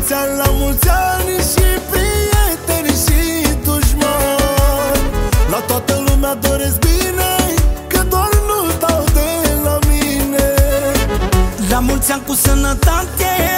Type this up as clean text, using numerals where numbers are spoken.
mulți ani, la mulți ani și prieteni și dușmani. La toată lumea doresc bine, că doar nu dau de la mine. La mulți ani cu sănătate,